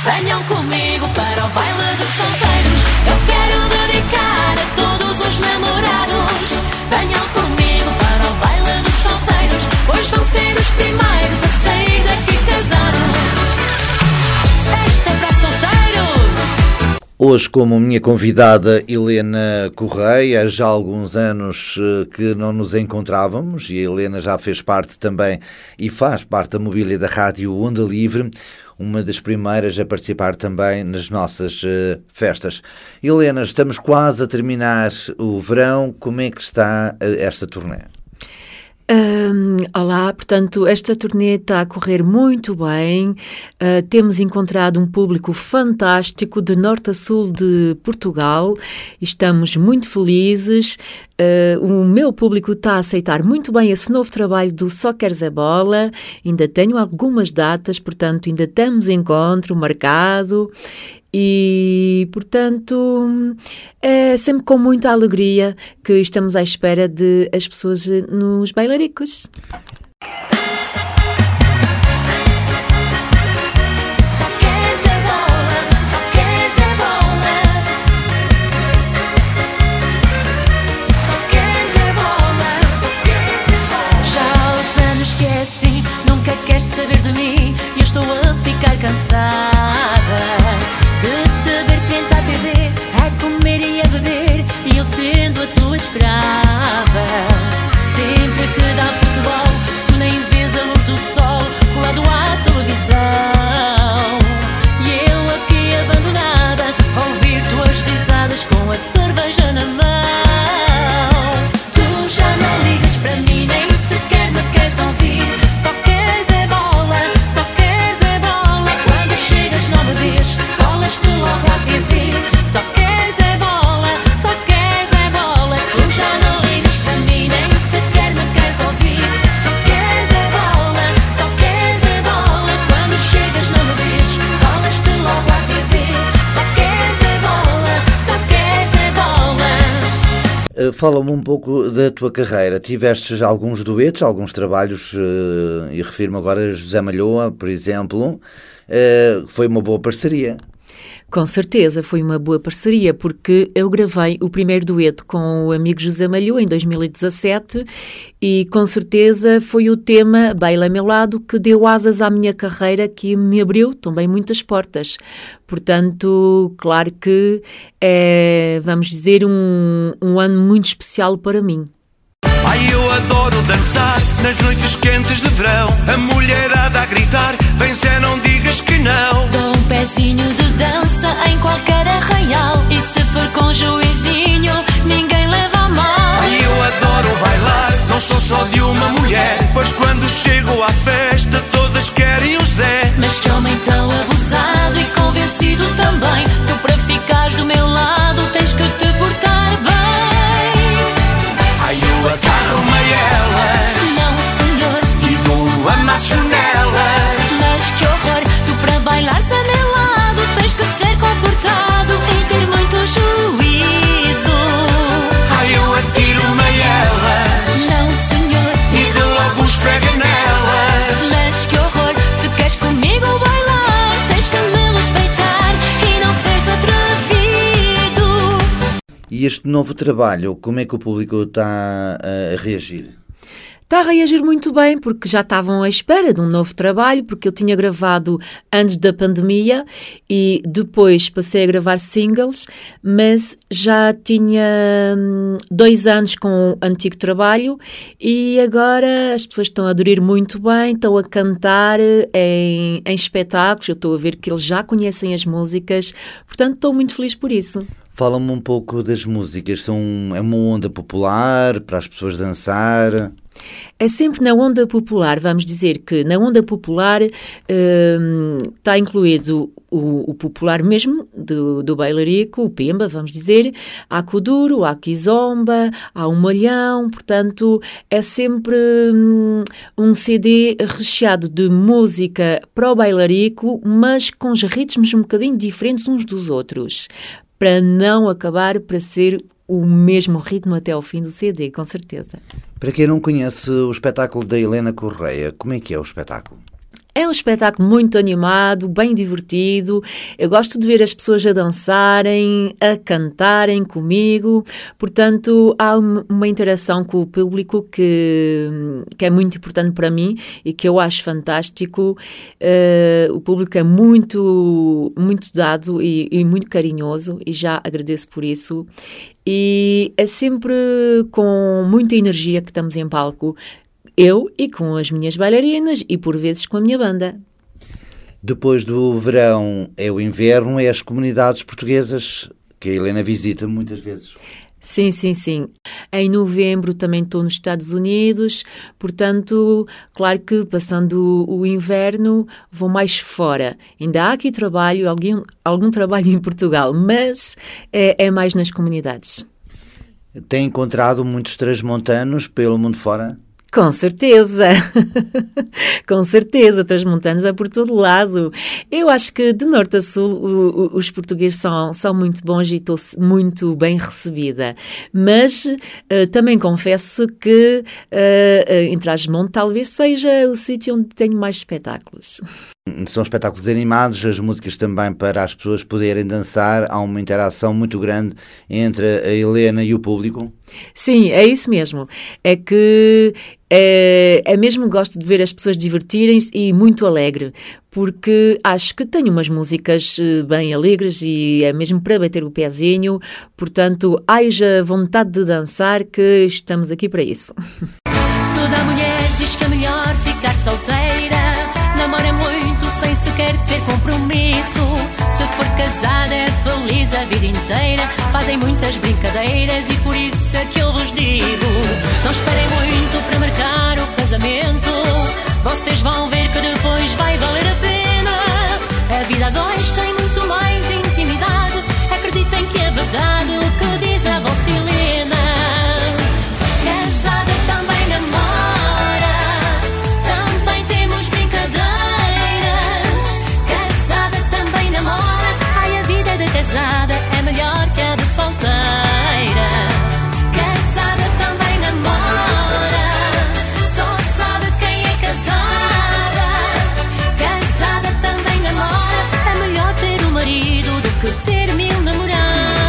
Venham comigo para o baile dos solteiros. Eu quero dedicar a todos os namorados. Venham comigo para o baile dos solteiros, pois vão ser os primeiros a sair daqui casados. Esta é para solteiros. Hoje, como minha convidada Helena Correia, já há alguns anos que não nos encontrávamos, e a Helena já fez parte também e faz parte da mobília da Rádio Onda Livre, uma das primeiras a participar também nas nossas festas. Helena, estamos quase a terminar o verão, como é que está esta turnê? Olá, portanto, esta turnê está a correr muito bem. Temos encontrado um público fantástico de norte a sul de Portugal. Estamos muito felizes. O meu público está a aceitar muito bem esse novo trabalho do Só Queres é Bola. Ainda tenho algumas datas, portanto, ainda temos encontro marcado. E, portanto, é sempre com muita alegria que estamos à espera de as pessoas nos bailaricos. Só queres é bola, só queres é bola. Só queres é bola, só queres é bola. Já há uns anos que é assim, nunca queres saber de mim. E eu estou a ficar cansada de te ver frente à TV, a comer e a beber, e eu sendo a tua escrava. Sempre que dá futebol, tu nem vês a luz do sol colado à televisão. E eu aqui abandonada, a ouvir tuas risadas com a cerveja na mão. Tu já não ligas para mim, nem sequer me queres ouvir. Só queres é bola, só queres é bola. Quando chegas não me vês, colas-te logo à TV. Só queres é bola, só queres é bola. Tu já não ligas para mim, nem sequer me queres ouvir. Só queres é bola, só queres é bola. Quando chegas não me vês, colas-te logo à TV. Só queres é bola, só queres é bola. Fala-me um pouco da tua carreira. Tiveste já alguns duetos, alguns trabalhos, e refiro-me agora a José Malhoa, por exemplo. Foi uma boa parceria. Com certeza, foi uma boa parceria, porque eu gravei o primeiro dueto com o amigo José Malhoa em 2017 e com certeza foi o tema Baila a Meu Lado que deu asas à minha carreira, que me abriu também muitas portas. Portanto, claro que é, vamos dizer, um ano muito especial para mim. Ai, eu adoro dançar nas noites quentes de verão. A mulherada a gritar, vem Zé, não digas que não. Dou um pezinho de dança em qualquer arraial. E se for com juizinho, ninguém leva a mal. Ai, eu adoro bailar, não sou só de uma mulher. Pois quando chego à festa, todas querem o Zé. Mas que homem tão abusado e convencido também. Tu para ficares do meu lado tens que te portar bem. Ai, eu agarro-me a elas, Não, senhor, e dou amasso nelas. mas que horror. Tu para bailares a meu lado tens que ser comportado e ter muito juízo. Ai, eu atiro-me a elas, Não, senhor, e dou logo os frega nelas. mas que horror. Se queres comigo bailar, tens que me respeitar e não seres atrevido. E este novo trabalho, como é que o público está a reagir? Está a reagir muito bem, porque já estavam à espera de um novo trabalho, porque eu tinha gravado antes da pandemia e depois passei a gravar singles, mas já tinha 2 anos com o antigo trabalho e agora as pessoas estão a aderir muito bem, estão a cantar em espetáculos, eu estou a ver que eles já conhecem as músicas, portanto estou muito feliz por isso. Fala-me um pouco das músicas. É uma onda popular para as pessoas dançar? É sempre na onda popular, vamos dizer que na onda popular está incluído o popular mesmo do bailarico, o pemba, vamos dizer, há kuduro, há kizomba, há um malhão, portanto é sempre um CD recheado de música para o bailarico, mas com os ritmos um bocadinho diferentes uns dos outros, para não acabar para ser o mesmo ritmo até ao fim do CD, com certeza. Para quem não conhece o espetáculo da Helena Correia, como é que é o espetáculo? É um espetáculo muito animado, bem divertido. Eu gosto de ver as pessoas a dançarem, a cantarem comigo. Portanto, há uma interação com o público que é muito importante para mim e que eu acho fantástico. O público é muito, muito dado e muito carinhoso e já agradeço por isso. E é sempre com muita energia que estamos em palco. Eu e com as minhas bailarinas e por vezes com a minha banda. Depois do verão é o inverno, é as comunidades portuguesas que a Helena visita muitas vezes. Sim, sim, sim. Em novembro também estou nos Estados Unidos, portanto, claro que passando o inverno vou mais fora. Ainda há aqui trabalho, algum trabalho em Portugal, mas é mais nas comunidades. Tem encontrado muitos transmontanos pelo mundo fora? Com certeza, com certeza, transmontanos é por todo lado. Eu acho que de norte a sul os portugueses são muito bons e estou muito bem recebida. Mas também confesso que em Trás-os-Montes talvez seja o sítio onde tenho mais espetáculos. São espetáculos animados, as músicas também para as pessoas poderem dançar. Há uma interação muito grande entre a Helena e o público. Sim, é isso mesmo. É que é mesmo gosto de ver as pessoas divertirem-se e muito alegre, porque acho que tenho umas músicas bem alegres e é mesmo para bater o pezinho, portanto, haja vontade de dançar que estamos aqui para isso. Toda mulher diz que é melhor ficar solteira, namora muito sem sequer ter compromisso. Se for casada é feliz a vida inteira, fazem muitas brincadeiras e por isso é que eu vos digo: não esperem muito para marcar o casamento, vocês vão ver que depois vai valer a pena. A vida a dois tem muito mais intimidade, acreditem que é verdade o que diz a vossa Helena. Casada também namora, também temos brincadeiras. Casada também namora, ai, a vida de casada é melhor que a de solteira. Casada também namora, só sabe quem é casada. Casada também namora, é melhor ter um marido do que ter 1000 namorados.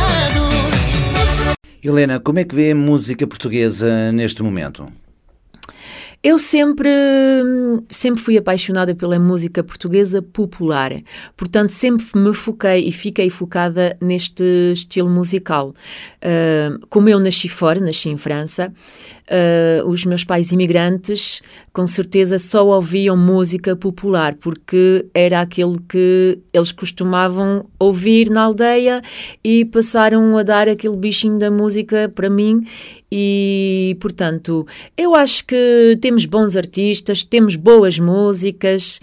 Helena, como é que vê a música portuguesa neste momento? Eu sempre fui apaixonada pela música portuguesa popular, portanto sempre me foquei e fiquei focada neste estilo musical. Como eu nasci fora, nasci em França, os meus pais imigrantes com certeza só ouviam música popular, porque era aquilo que eles costumavam ouvir na aldeia e passaram a dar aquele bichinho da música para mim. E, portanto, eu acho que temos bons artistas, temos boas músicas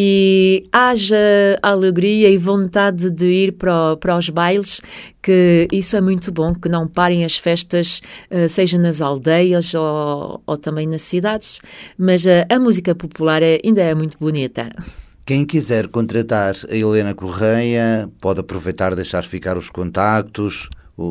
e haja alegria e vontade de ir para os bailes, que isso é muito bom, que não parem as festas, seja nas aldeias ou também nas cidades, mas a música popular ainda é muito bonita. Quem quiser contratar a Helena Correia pode aproveitar e deixar ficar os contactos.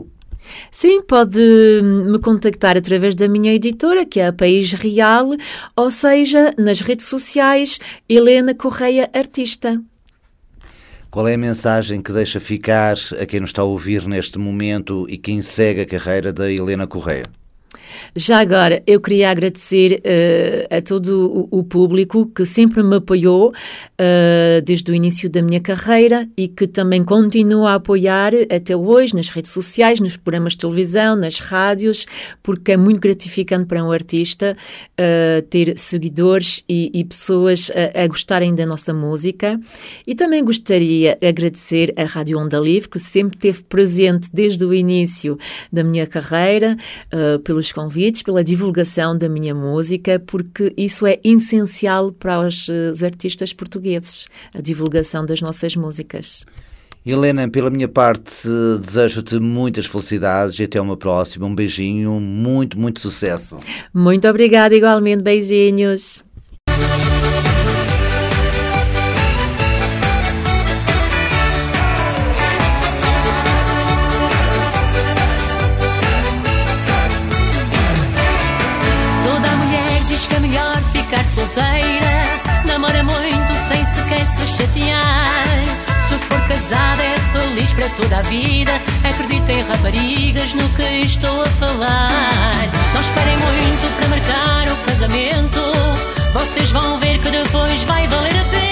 Sim, pode me contactar através da minha editora, que é a País Real, ou seja, nas redes sociais, Helena Correia Artista. Qual é a mensagem que deixa ficar a quem nos está a ouvir neste momento e quem segue a carreira da Helena Correia? Já agora, eu queria agradecer a todo o público que sempre me apoiou desde o início da minha carreira e que também continua a apoiar até hoje nas redes sociais, nos programas de televisão, nas rádios, porque é muito gratificante para um artista ter seguidores e pessoas a gostarem da nossa música. E também gostaria de agradecer a Rádio Onda Livre, que sempre esteve presente desde o início da minha carreira, pelos convites, pela divulgação da minha música, porque isso é essencial para os artistas portugueses, a divulgação das nossas músicas. Helena, pela minha parte, desejo-te muitas felicidades e até uma próxima. Um beijinho, muito, muito sucesso. Muito obrigada, igualmente. Beijinhos. Ficar solteira, namora muito para toda a vida. Acreditem, raparigas, no que estou a falar. Não esperem muito para marcar o casamento. Vocês vão ver que depois vai valer a pena.